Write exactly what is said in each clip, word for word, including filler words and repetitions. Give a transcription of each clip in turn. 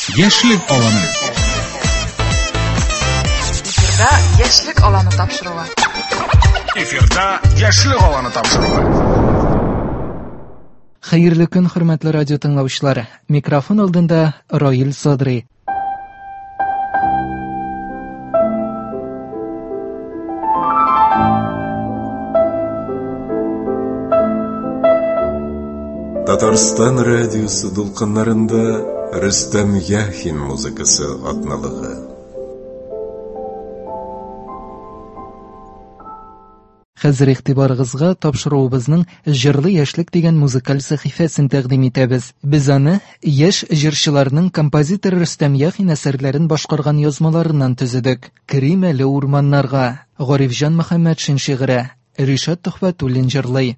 Яшьлек аланы. Эфирда яшьлек аланы тапшыруы. Эфирда яшьлек аланы тапшыруы. Хәерле көн, хөрмәтле радио тыңлаучылар. Микрофон алдында Раил Садри. Татарстан радиосы дулкыннарында Рөстәм Яхин музыкасы атналыгы. Хәзер игътибарыгызга тапшыруыбызның «Җырлы яшьлек» дигән музыкаль сәхифәсен тәкъдим итәбез. Без аны яшь җырчыларның композитор Рөстәм Яхин әсәрләрен башкарган язмаларыннан төзедек. Кирим әле урманнарга, Гарифҗан Мөхәммәтшин шигыре, Ришат Төхфәтуллин җырлый.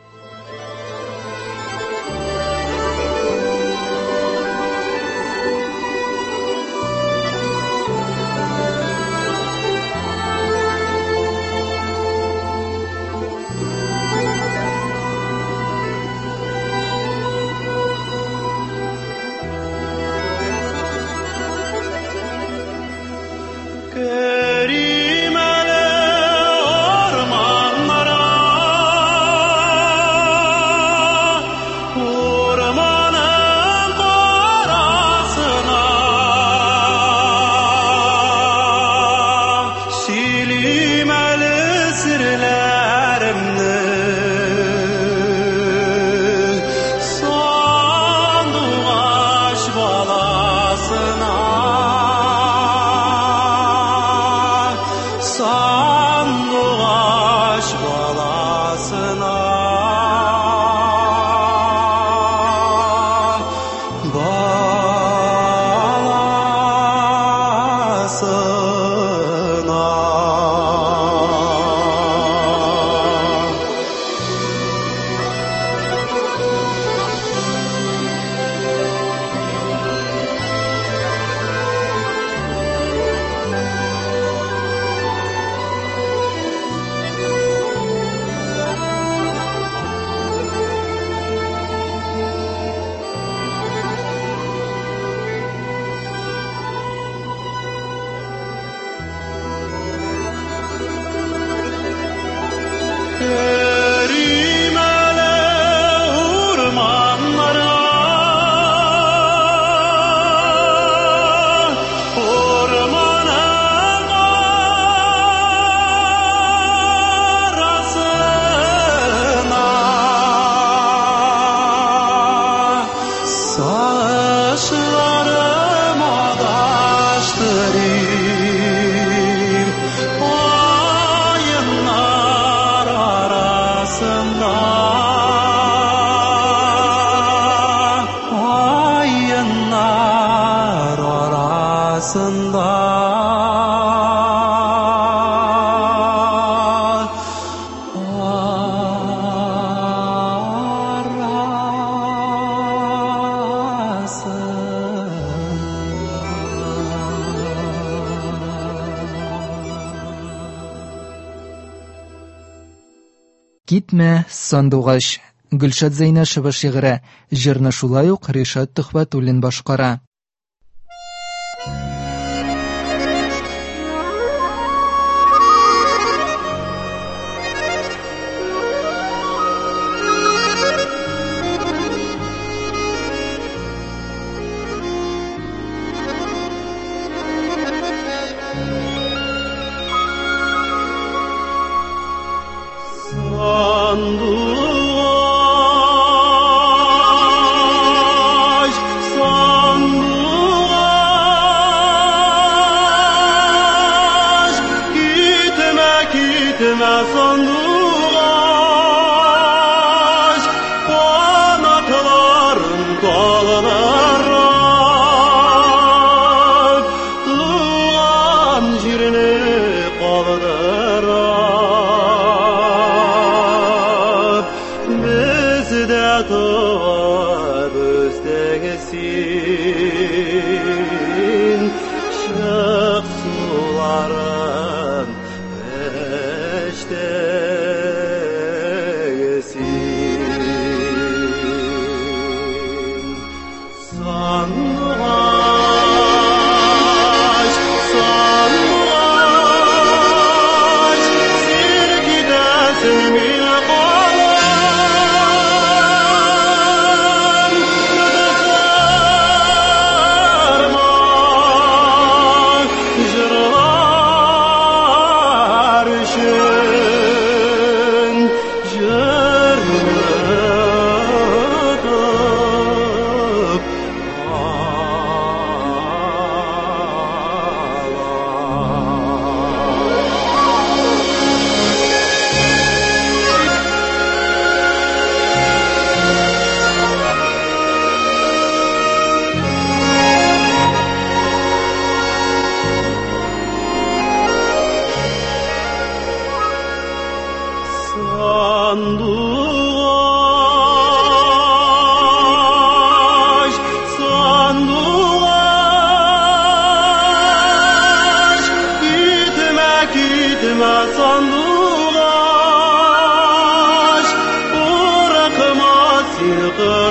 Китмә, сандугач. Гөлшат Зәйнәшева шигыре. Җырны шулай ук Ришат Төхфәтуллин башкара. Sanduaç, sanduaç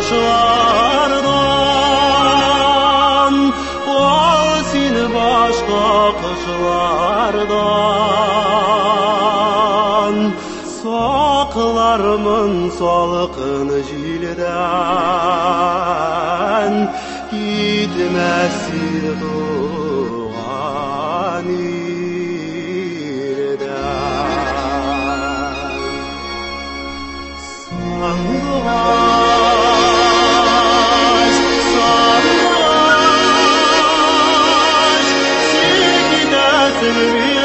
qışlardan Al seni başqa qışlardan Saqlarımın salqın jildən Gitməsi doğan ildən Sandılaş, sandılaş Sevgidesin bir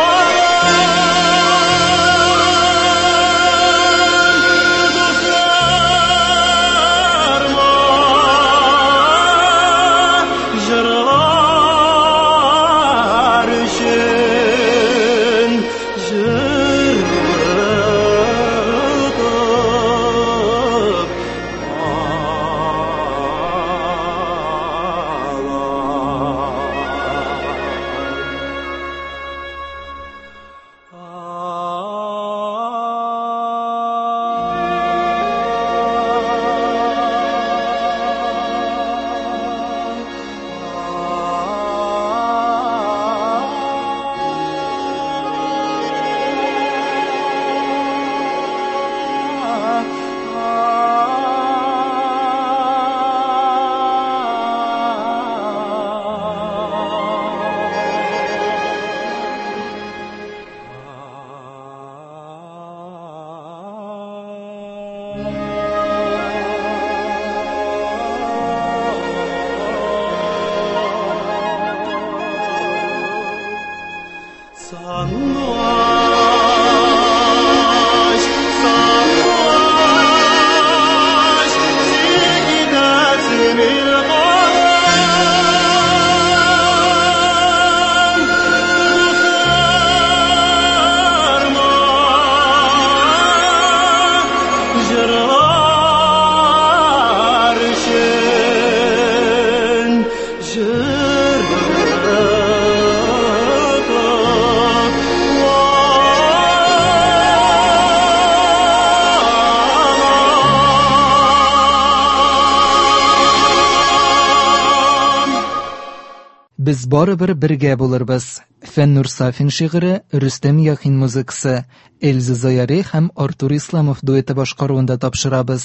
Biz baribir birga bo'lirmiz. Fannur Safin shi'ri, Rustam Yaxin muzikasi, Elza Zoyari ham Artur Islamov dueti boshqaruvida topshiramiz.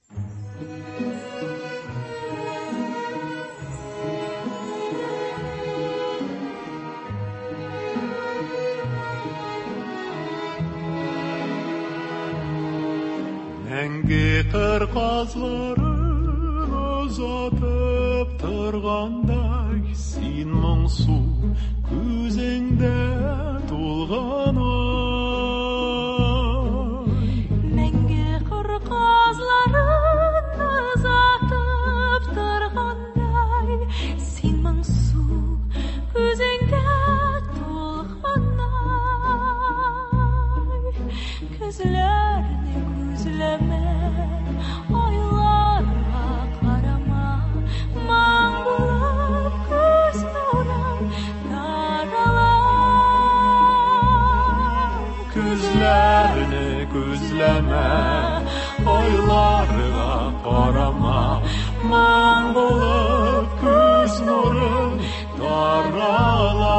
Мәңгі қырқазларын ұзатып тұрғандай Сен мұңсу көзіңді толған ай Мәңгі қырқазларын ұзатып тұрғандай Сен мұңсу көзіңді толған ай Көзлеріне көзлеме Айларға қарама Маң болып көз нұрым тарала Көзлеріне көзлеме Айларға қарама Маң болып көз нұрым тарала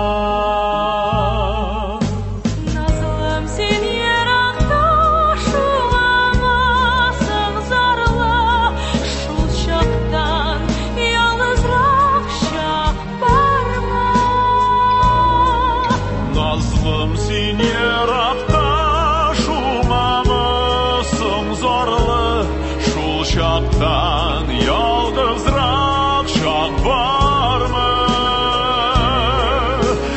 Şaktan yalnızrak şak var mı?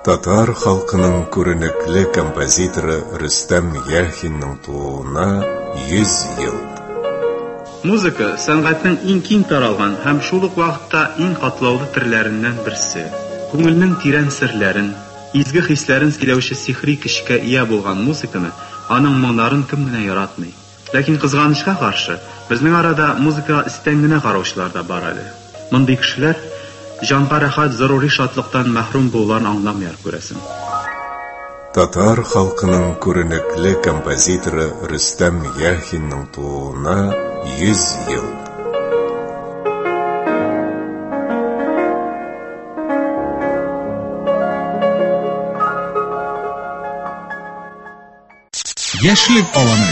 Татар халкының күренекле композиторы Рөстәм Яхинның тууына йөз ел. Музыка сәнгатьнең иң киң таралган һәм шул ук вакытта иң катлаулы төрләреннән берсе. Күңелнең тирән серләрен, изге хисләрен сөйләүче сихри көчкә ия булган музыканы, аның моңнарын кем генә яратмый. Ләкин кызганычка каршы, безнең арада музыкага истән генә караучылар да бар әле. Мондый кешеләр җанга рәхәт, зарури шатлыктан мәхрүм булуларын аңламыйлар күрәсең. Татар халкының күренекле композиторы Рөстәм Яхинның тууына йөз ел. Яшьлек аланы.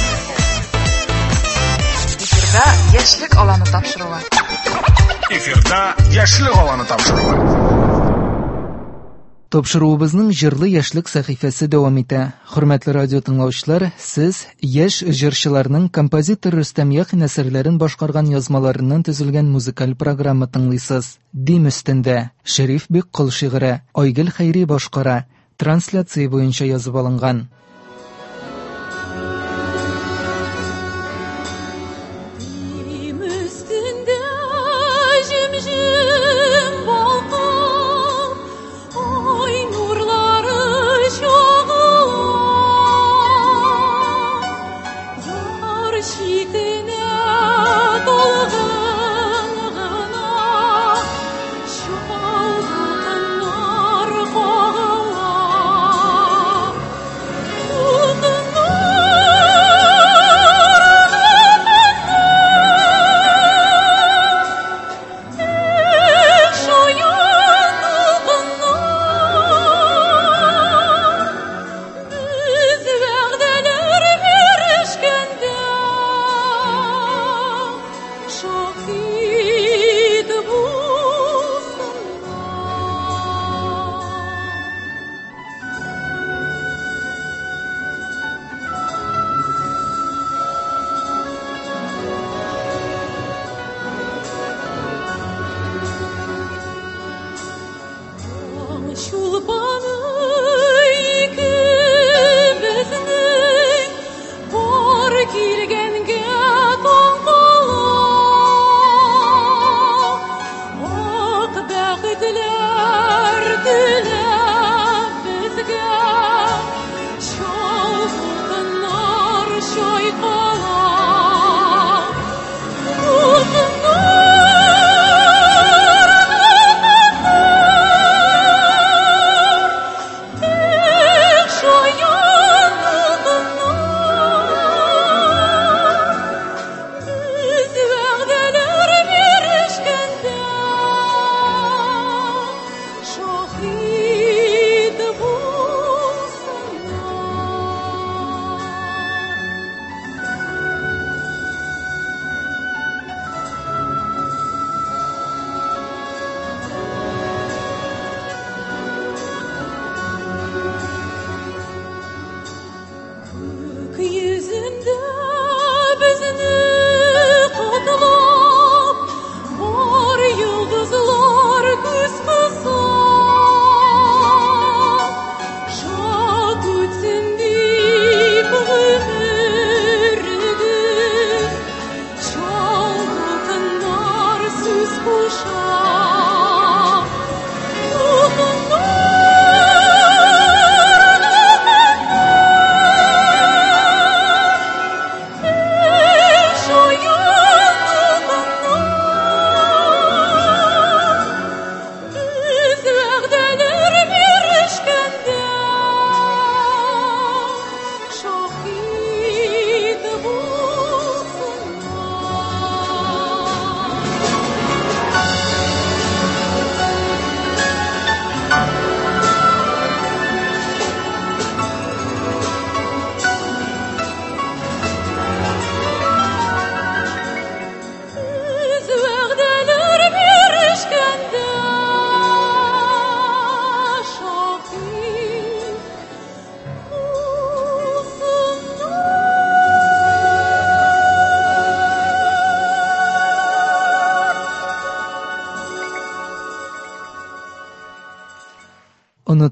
Эфирда яшьлек аланы тапшыруы. Эфирда яшьлек аланы тапшыруы. Тапшыруыбызның җырлы яшьлек сәхифәсе дәвам итә. Хөрмәтле радио тыңлаучылар, сез яшь җырчыларның композитор Рөстәм Яхин әсәрләрен башкарган язмаларыннан төзелгән музыкаль программа тыңлыйсыз. Дим өстендә Шәриф бик кол шигыре, Айгөл Хәйри башкара. Трансляция буенча язып алынган.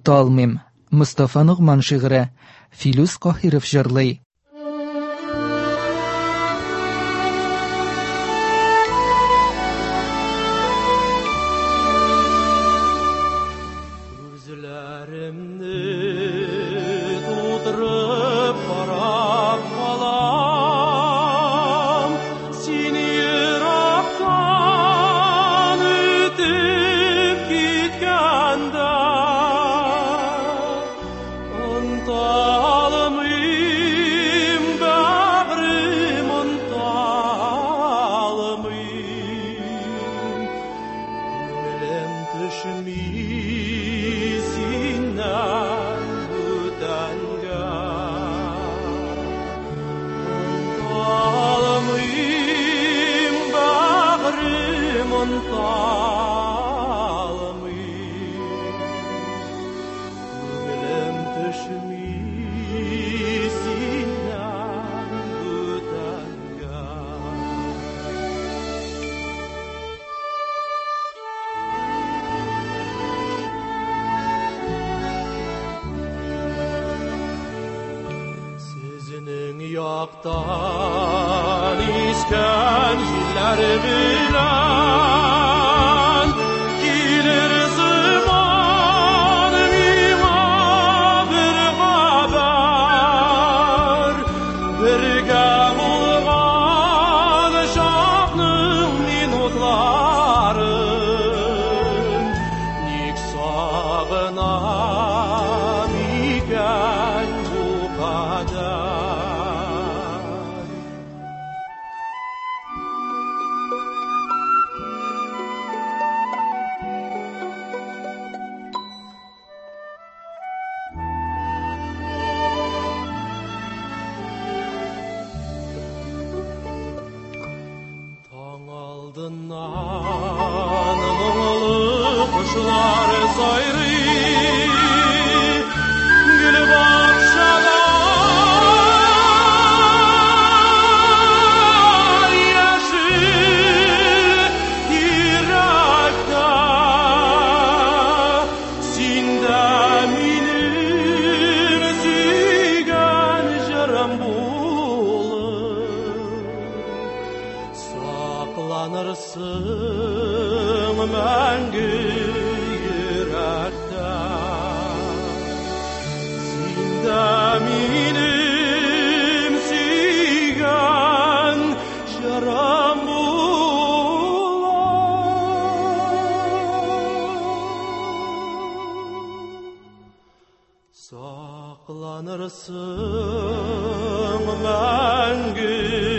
Оныта алмыйм. Мустафа Нугман шигыре. Филүс Каһиров җырлый. Яктан искән җилләр белән килер сыман миңа бер хәбәр, бергә булган чакның минутларын ник сагынам икән бу кадәр. Алдынан моңлы кошлар сайрый, гүл бакчада яшел йөрәктә, син дә минем сөйгән җырым сакланырсың мәңге йөрәктә, син дә минем сөйгән җырым сакланырсың мәңге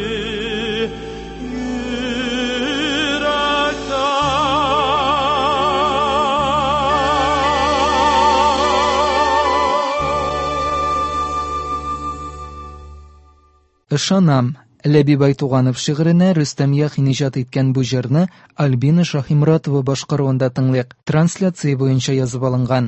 Ышанам. Ләбиб Айтуганов шигыренә Рөстәм Яхин иҗат иткән бу җырны Альбина Шаһимратова башкаруында тыңлыйк. Трансляция буенча язып алынган.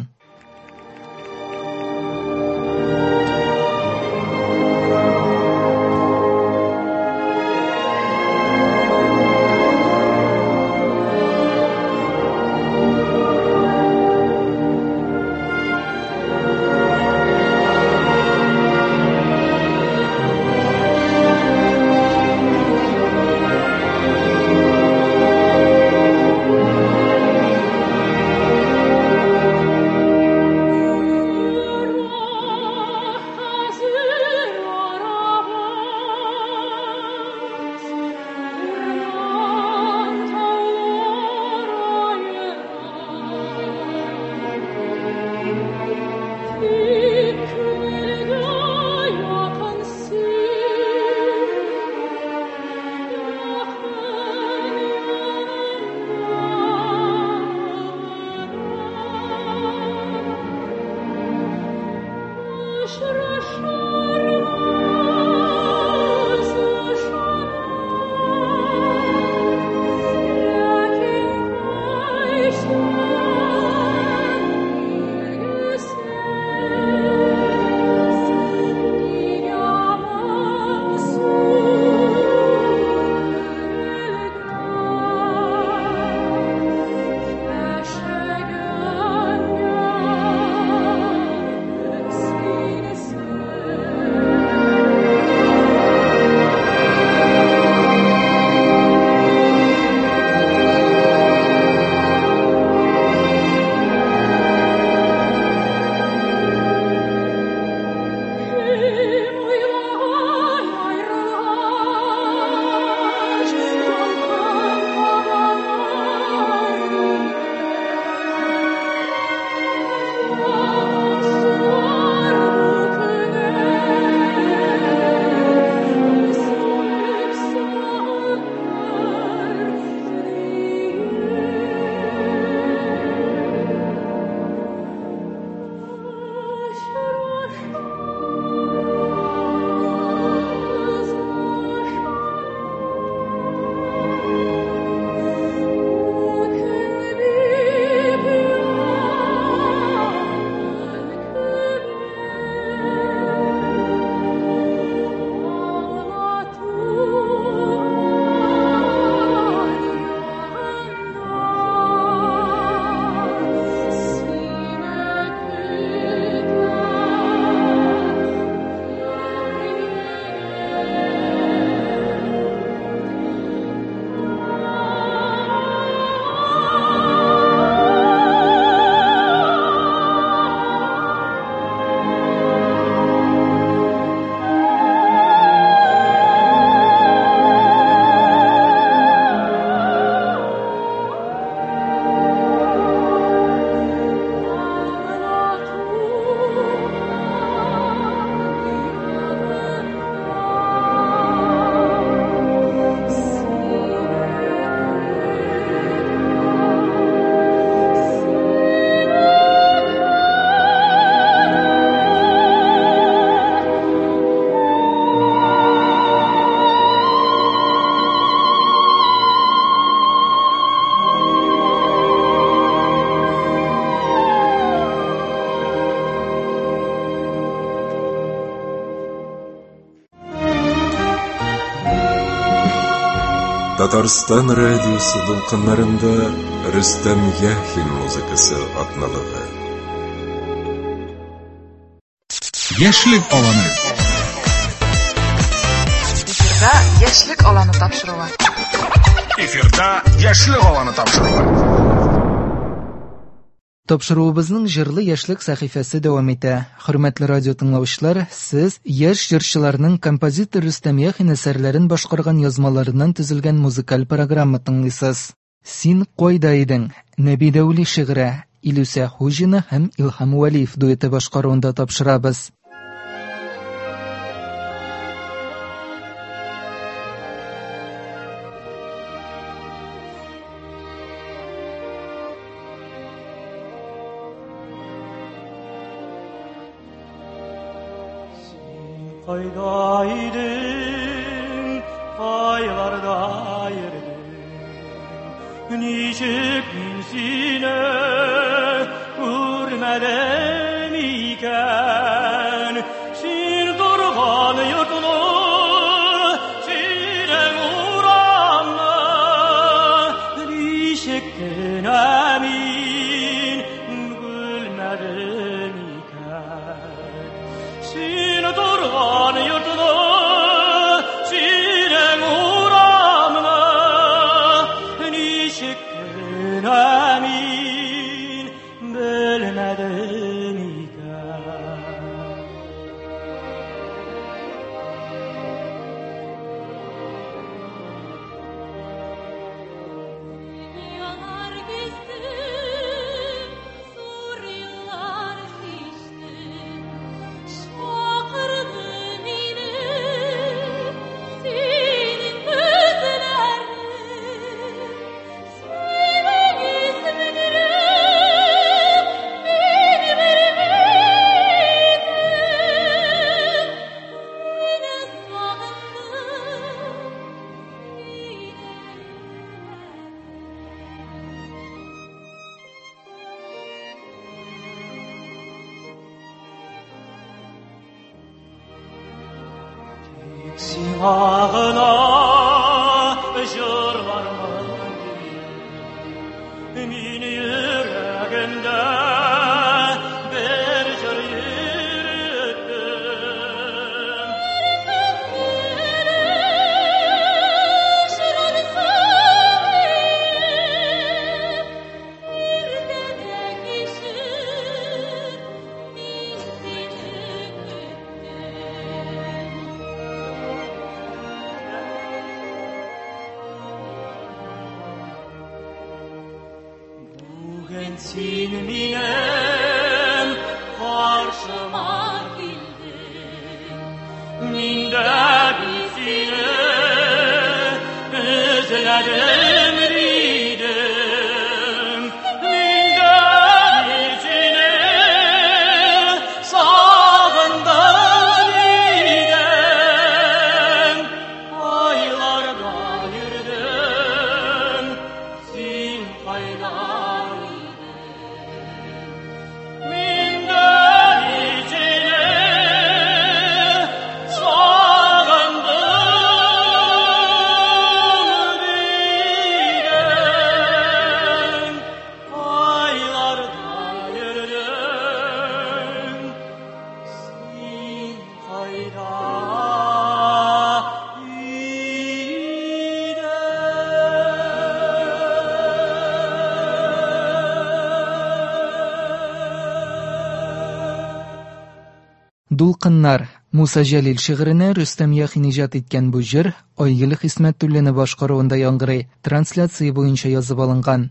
Tataristan radiosu dolqınlarında Rüstem Яхин muzikası atnalığı. Яшьлек аланы. Эфирда яшьлек аланы тапшыруы. Эфирда яшьлек аланы тапшыруы. Тапшыруыбызның җырлы яшьлек сәхифәсе дәвам итә. Хөрмәтле радио тыңлаучылар, сез яшь җырчыларның композитор Рөстәм Яхин әсәрләрен башкарган язмаларыннан төзелгән музыкаль программа тыңлыйсыз. Син кайда идең? Нәби Дәүли шигыре, Илүсә Хуҗина һәм Илһам Вәлиев дуэты башкаруында тапшырабыз. Kayda idin, aylarda yerdin, niçik sine görmeden iken, sin durgan yurtunu, sinen uğramla, niçikten emin gülmeden iken, sin durgan yurtunu, sinen uğramla, niçikten emin bilmeden iken. Yanar gezdim, zor yıllar geçtim, şakırdın yine senin gözlerini, senin ismini beni vermedin, seni sağındım yine. Siyahına jırlarman diye, min yüreğimde bir jır yürüttüm. Bugün sen benim karşıma geldin, min de bir seni özledim dedim, min de bir seni sağındım dedim, aylarda yürüdüm, sen kayda Дулкыннар Муса Җәлил шигыренә Рөстәм Яхин иҗат иткән бу җыр Айгөл Хисмәтуллина башкаруында яңгырый. Трансляция буенча язып алынган.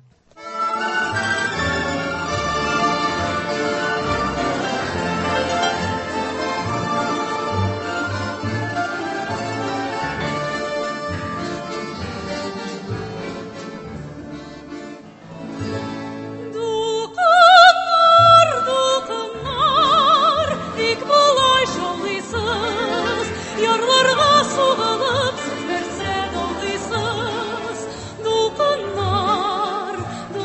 Дулкыннар, дулкыннар, бик болай шаулыйсыз, ярларга сугылып сез берсен алдыйсыз. Дулкыннар,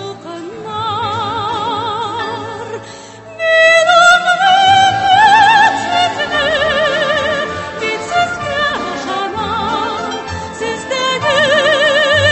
дулкыннар, мин аңлыйм сезне, мин сезгә ышанам, сездәге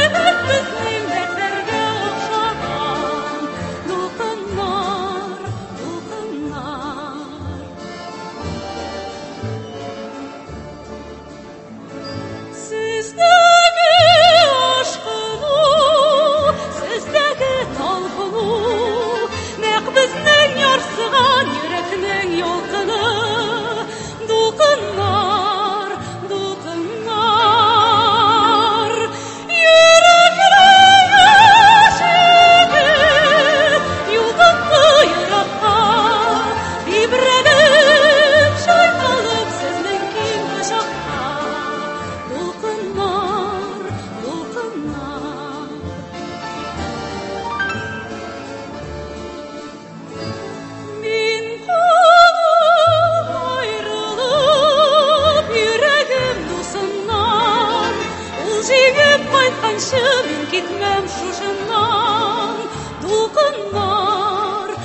җигеп кайтканчы мин китмәм шушыннан. Дулкыннар,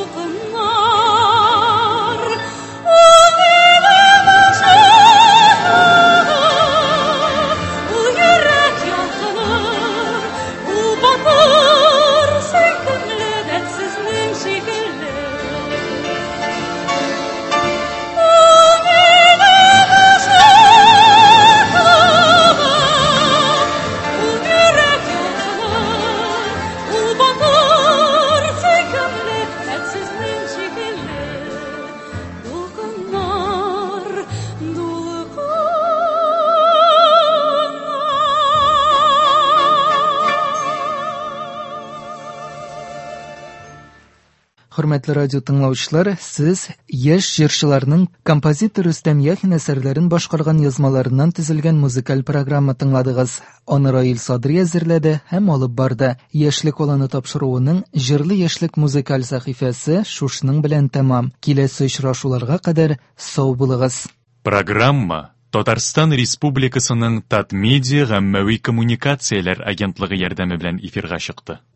дулкыннар, ул минем ашыгым, ул йөрәк ялкыныр, ул батыр сөйкемле дәртсезнең шикелле. Ул минем ашыгым, ул йөрәк ялкыныр, ул батыр сөйкемле дәртсезнең шикелле. Дулкыннар, Хөрмәтле радио тыңлаучылар, сез яшь җырчыларның композитор Рөстәм Яхин әсәрләрен башкарган язмаларыннан төзелгән музыкаль программа тыңладыгыз. Аны Раил Садри әзерләде һәм алып барды. Яшьлек аланы тапшыруының җырлы яшьлек музыкаль сәхифәсе шушның белән тәмам. Киләсе очрашуларга кадәр сау булыгыз. Программа Татарстан Республикасының Татмедиа гаммәви коммуникацияләр агентлыгы ярдәме белән эфирга чыкты.